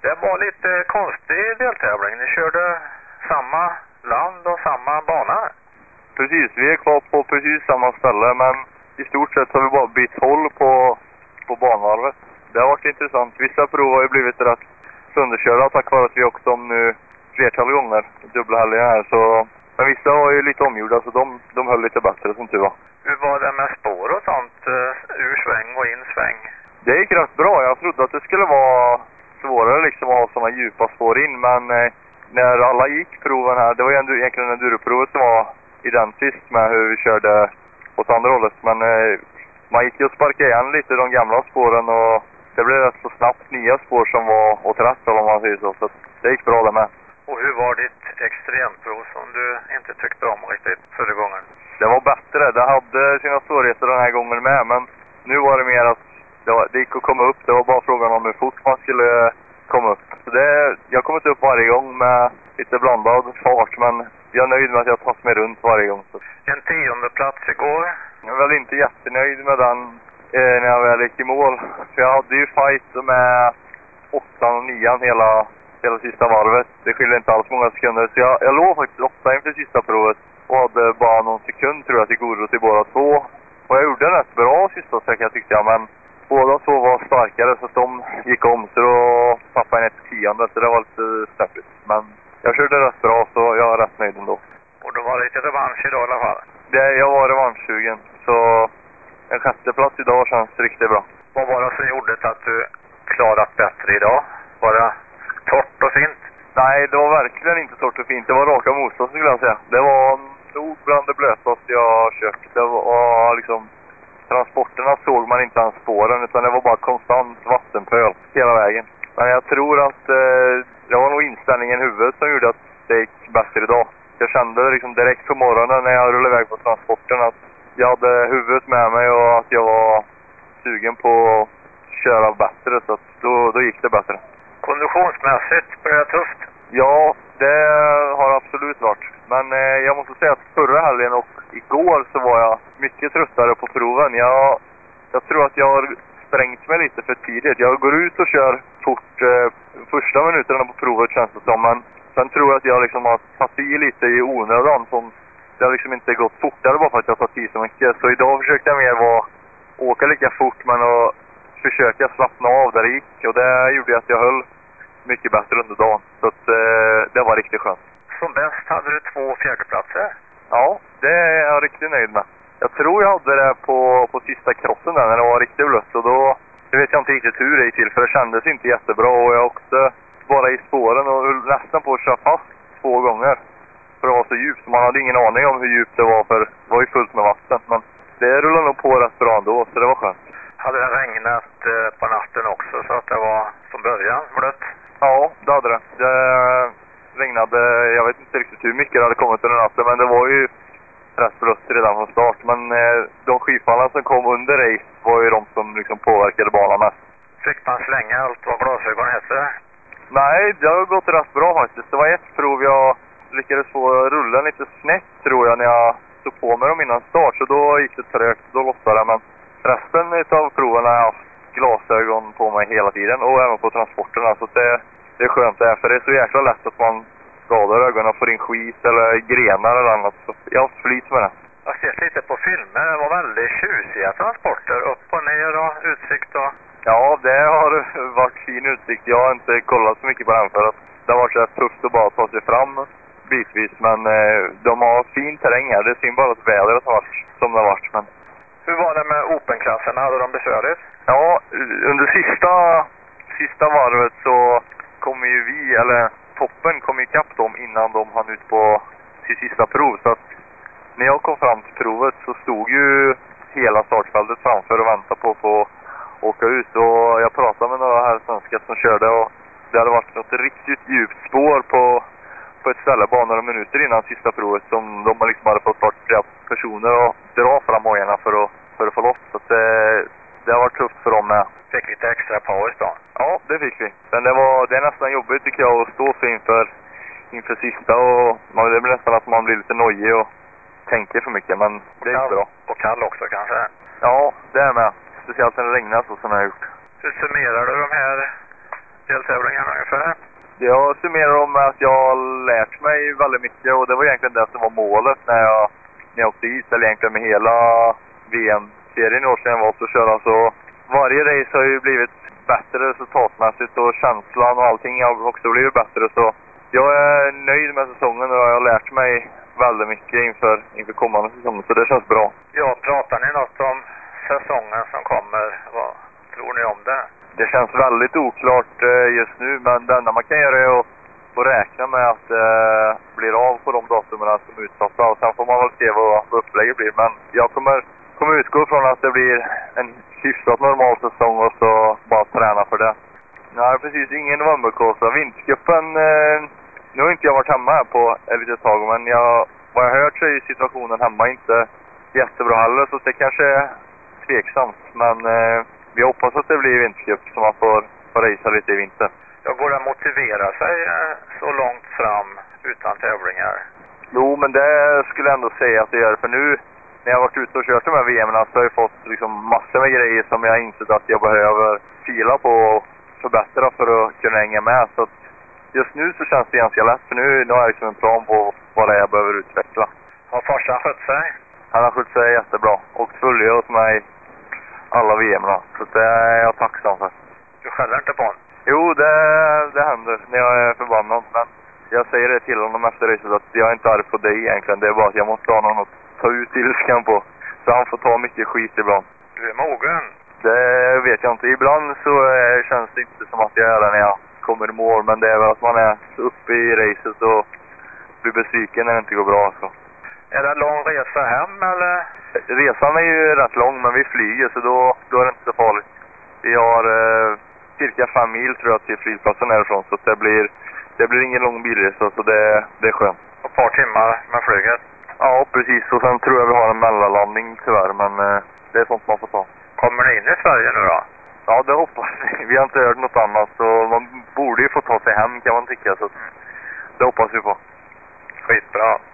Det var lite konstig deltävling. Ni körde samma land och samma bana. Precis, vi är kvar på precis samma ställe, men i stort sett har vi bara bytt håll på banvarvet. Det har varit intressant. Vissa prov har ju blivit rätt sönderkörda tack vare att vi åkt om nu flertal gånger, dubbla helger här. Så, men vissa var ju lite omgjorda, så de höll lite bättre som tur var. Hur var det med spår och sånt? Ur sväng och in sväng? Det gick rätt bra. Jag trodde att det skulle vara svårare liksom att ha sådana djupa spår in, men när alla gick proven här, det var ju egentligen enduroprovet som var identiskt med hur vi körde åt andra hållet. Men man gick ju och sparkade igen lite de gamla spåren och det blev rätt så snabbt nya spår som var åt rätt om man säger så. Så det gick bra det med. Och hur var ditt extremprov som du inte tyckte om riktigt förra gången? Det var bättre. Det hade sina svårigheter den här gången med, men nu var det mer att det gick att komma upp. Det var bara frågan om hur fort man skulle komma upp. Så jag kommer inte upp varje gång med lite blandad fart, men jag är nöjd med att jag tar mig runt varje gång. Så. En 10:e plats igår. Jag är väl inte jättenöjd med den när jag väl gick i mål. För jag hade ju fight med 8 och 9 hela sista varvet. Det skiljer inte alls många sekunder. Så jag låg faktiskt 8 inför sista provet och hade bara någon sekund tror jag till godo till båda två. Och jag gjorde rätt bra sista sträckan tyckte jag, men båda två var starkare så de gick om, så då tappade jag ner till 10:e, så det var lite stöppigt. Men jag körde rätt bra, så jag är rätt nöjd ändå. Och det var lite revansch idag i alla fall? Jag var revanschsugen, så en 6:e plats idag känns riktigt bra. Vad var det som gjorde att du klarat bättre idag? Var det torrt och fint? Nej, det var verkligen inte torrt och fint. Det var raka motsatsen skulle jag säga. Det var nog bland det blötaste jag har kört. Det var liksom... Transporterna såg man inte ens spåren, utan det var bara konstant vattenpöl hela vägen. Men jag tror att det var nog inställningen i huvudet som gjorde att det gick bättre idag. Jag kände liksom direkt på morgonen när jag rullade iväg på transporten att jag hade huvudet med mig och att jag var sugen på att köra bättre, så att då gick det bättre. Konditionsmässigt blev det tufft? Ja, det har absolut varit. Men jag måste säga att förra helgen och igår så var jag mycket tröttare på proven. Jag tror att jag har sprängt mig lite för tidigt. Jag går ut och kör fort första minuterna på provet känns det som. Men sen tror jag att jag liksom har tagit i lite i onödan. Som det har liksom inte gått fortare bara för att jag har tagit i så mycket. Så idag försökte jag mer åka lika fort men att försöka slappna av där det gick. Och det gjorde att jag höll mycket bättre under dagen. Så att, det var riktigt skönt. Som bäst hade du 2 fjärdeplatser. Ja, det är jag riktigt nöjd med. Jag tror jag hade det på sista krossen där när det var riktigt blött. Och då vet jag inte riktigt hur det gick till, för det kändes inte jättebra. Och jag åkte bara i spåren och nästan på att köra fast 2 gånger. För det var så djupt. Man hade ingen aning om hur djupt det var, för det var ju fullt med vatten. Men det rullade nog på rätt bra ändå, så det var skönt. Hade det regnat på natten också så att det var från början blött? Ja, det hade det. Det regnade, jag vet inte riktigt hur mycket det hade kommit under natten, men det var ju rätt blött redan från start. Men de skyfallen som kom under race var ju de som liksom påverkade banan mest. Fick man slänga allt vad glasögon heter? Nej, det har gått rätt bra faktiskt. Det var ett prov jag lyckades få rullen lite snett tror jag när jag stod på med dem innan start. Så då gick det trögt, då lossade det. Men resten av proven har jag haft glasögon på mig hela tiden och även på transporterna. Så det är skönt det, för det är så jäkla lätt att man skadar ögonen och får in skit eller grenar eller annat. Så jag har flyt med det. Jag har sett lite på filmer, det var väldigt tjusiga transporter, upp och ner och utsikt och... Ja, det har varit fin utsikt. Jag har inte kollat så mycket på den för att det har varit så tufft att bara ta sig fram bitvis. Men de har fin terräng här. Det är synd bara att vädret har varit som det har varit. Men... Hur var det med Open-klasserna? Hade de besvärligt? Ja, under sista varvet så kommer ju vi, eller toppen kom ju ikapp dem innan de hann ut på sitt sista prov. Så att när jag kom fram till provet så stod ju hela startfältet framför och väntade på att få åka ut. Och jag pratade med några här svenskar som körde och det hade varit något riktigt djupt spår på ett ställe bara några minuter innan sista provet som de liksom hade fått vart flera personer och dra fram hojarna för att få loss. Så att det har varit tufft för dem med. Fick lite extra paus då? Ja, det fick vi. Men det är nästan jobbigt tycker jag att stå för inför sista och det blir nästan att man blir lite nojig och tänker för mycket, men det är bra. Och kall också kanske? Ja, det är med. Speciellt när det regnar så som jag har gjort. Hur summerar du de här deltävlingen ungefär? Jag summerar om att jag har lärt mig väldigt mycket och det var egentligen det som var målet när jag åkte hit, eller egentligen med hela VM-serien i år sedan jag var på att köra. Så varje race har ju blivit bättre resultatmässigt och känslan och allting har också blivit bättre. Så jag är nöjd med säsongen och jag har lärt mig väldigt mycket inför kommande säsong, så det känns bra. Ja, pratar ni något om säsongen som kommer? Vad tror ni om det? Det känns väldigt oklart just nu, men det enda man kan göra är att räkna med att det blir av på de datumen som är utsatta. Och sen får man väl se vad upplägget blir. Men jag kommer utgå från att det blir en hyfsat normal säsong och så bara träna för det. Nej, precis. Ingen novemberkåsa. Vintercupen, nu har inte jag varit hemma här på ett litet tag, men vad jag har hört så är situationen hemma inte jättebra heller, så det kanske är tveksamt. Men vi hoppas att det blir vintercup så man får racea lite i vinter. Jag går att motivera sig så långt fram utan tävlingar? Jo, men det skulle jag ändå säga att det gör. För nu när jag har varit ute och kört de här VM:erna så har jag fått liksom massor med grejer som jag har insett att jag behöver fila på och förbättra för att kunna hänga med. Så att just nu så känns det ganska lätt, för nu har jag liksom en plan på vad det är jag behöver utveckla. Har farsan skött sig? Han har skött sig jättebra och följer åt mig alla VM:erna. Så det är jag tacksam för. Du skäller inte på honom? Jo, det händer när jag är förbannad. Men jag säger det till honom efter racet att jag är inte arg på dig egentligen. Det är bara att jag måste ha någon att ta ut ilskan på. Så han får ta mycket skit ibland. Du är mogen? Det vet jag inte. Ibland så känns det inte som att jag är där när jag kommer i mål. Men det är väl att man är så uppe i racet och blir besviken när det inte går bra. Så. Är det en lång resa hem eller? Resan är ju rätt lång, men vi flyger så då är det inte så farligt. Vi har cirka 5 mil tror jag till flygplatsen härifrån, så det blir ingen lång bilresa, så det är skönt. Ett par timmar med flyget? Ja, precis. Och sen tror jag vi har en mellanlandning tyvärr, men det är sånt man får ta. Kommer ni in i Sverige nu då? Ja, det hoppas vi. Vi har inte hört något annat, så man borde ju få ta sig hem kan man tycka, så det hoppas vi på. Skitbra.